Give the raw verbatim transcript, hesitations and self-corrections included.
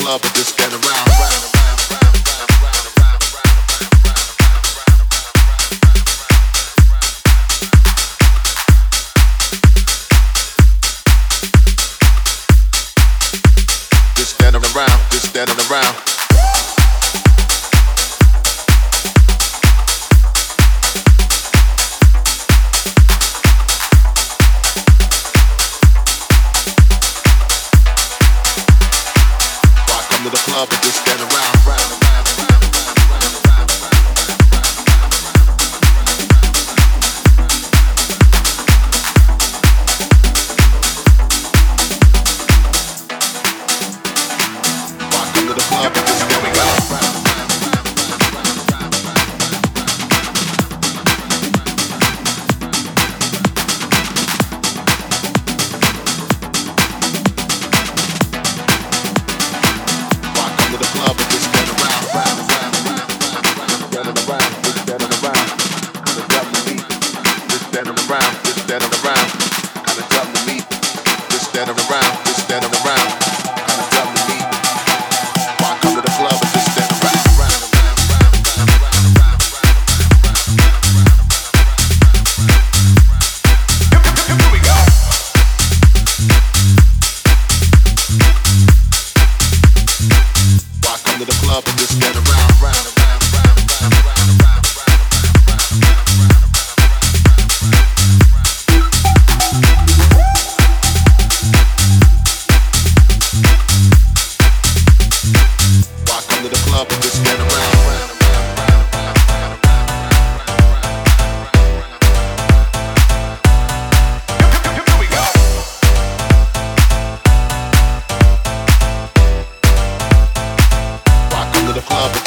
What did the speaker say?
club and just stand around. Just standing around, just standing around. To the club and just stand around. Welcome to the club and just here we go. To the club and just stand around, round, round, standing around, just standing around, kinda jump to me, just standing around, just standing around, kinda jump to me, just standing around, just standing around, kinda jump to me. Welcome to the club and just stand around, round, round, round, round, round, round. Here we go. To the club and just stand around, round, round, round, round, round, round, welcome to the club and just stand around, round, here we go. To the club.